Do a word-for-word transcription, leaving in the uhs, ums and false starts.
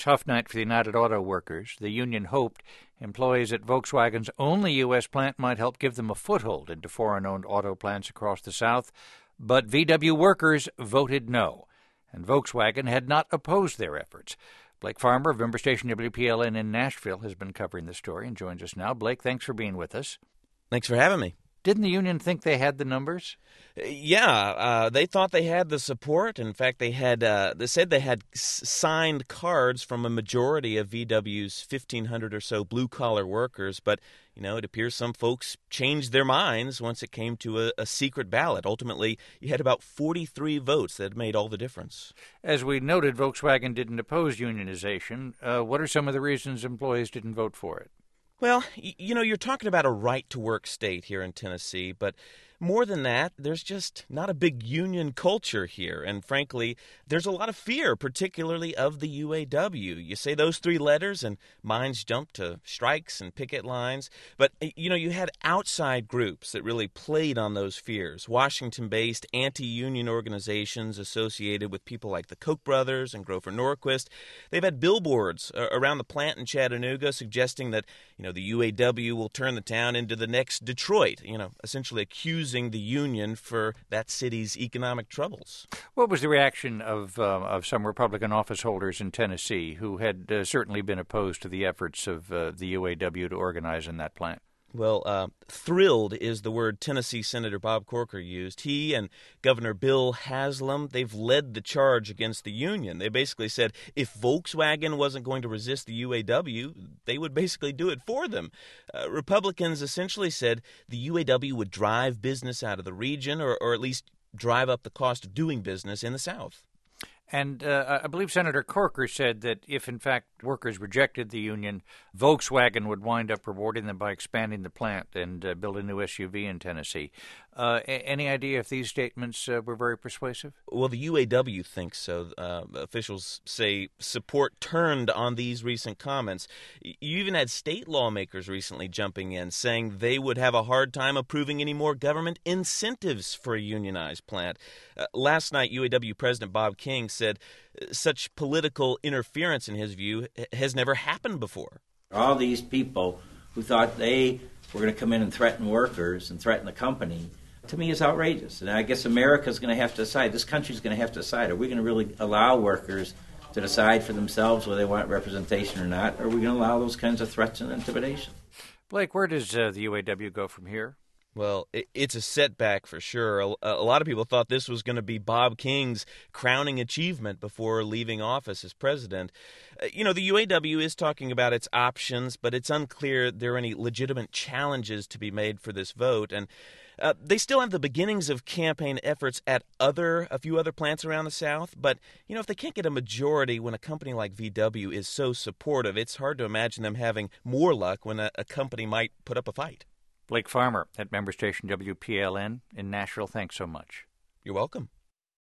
tough night for the United Auto Workers. The union hoped employees at Volkswagen's only U S plant might help give them a foothold into foreign-owned auto plants across the South, but V W workers voted no, and Volkswagen had not opposed their efforts. Blake Farmer of member station W P L N in Nashville has been covering the story and joins us now. Blake, thanks for being with us. Thanks for having me. Didn't the union think they had the numbers? Yeah, uh, they thought they had the support. In fact, they had uh, they said they had s- signed cards from a majority of V W's fifteen hundred or so blue-collar workers. But, you know, it appears some folks changed their minds once it came to a, a secret ballot. Ultimately, you had about forty-three votes that made all the difference. As we noted, Volkswagen didn't oppose unionization. Uh, what are some of the reasons employees didn't vote for it? Well, you know, you're talking about a right-to-work state here in Tennessee, but more than that, there's just not a big union culture here. And frankly, there's a lot of fear, particularly of the U A W. You say those three letters and minds jump to strikes and picket lines. But, you know, you had outside groups that really played on those fears. Washington-based anti-union organizations associated with people like the Koch brothers and Grover Norquist. They've had billboards around the plant in Chattanooga suggesting that, you know, the U A W will turn the town into the next Detroit, you know, essentially accusing the union for that city's economic troubles. What was the reaction of uh, of some Republican office holders in Tennessee who had uh, certainly been opposed to the efforts of uh, the U A W to organize in that plant? Well, uh, thrilled is the word Tennessee Senator Bob Corker used. He and Governor Bill Haslam, they've led the charge against the union. They basically said if Volkswagen wasn't going to resist the U A W, they would basically do it for them. Uh, Republicans essentially said the U A W would drive business out of the region or, or at least drive up the cost of doing business in the South. And uh, I believe Senator Corker said that if, in fact, workers rejected the union, Volkswagen would wind up rewarding them by expanding the plant and uh, build a new S U V in Tennessee. Uh, any idea if these statements uh, were very persuasive? Well, the U A W thinks so. Uh, officials say support turned on these recent comments. You even had state lawmakers recently jumping in, saying they would have a hard time approving any more government incentives for a unionized plant. Uh, last night, U A W President Bob King said such political interference, in his view, has never happened before. All these people who thought they were going to come in and threaten workers and threaten the company, to me, is outrageous. And I guess America's going to have to decide, this country's going to have to decide, are we going to really allow workers to decide for themselves whether they want representation or not, or are we going to allow those kinds of threats and intimidation? Blake, where does uh, the U A W go from here? Well, it's a setback for sure. A, a lot of people thought this was going to be Bob King's crowning achievement before leaving office as president. Uh, you know, the U A W is talking about its options, but it's unclear there are any legitimate challenges to be made for this vote. And uh, they still have the beginnings of campaign efforts at other a few other plants around the South. But, you know, if they can't get a majority when a company like V W is so supportive, it's hard to imagine them having more luck when a, a company might put up a fight. Blake Farmer at member station W P L N in Nashville, thanks so much. You're welcome.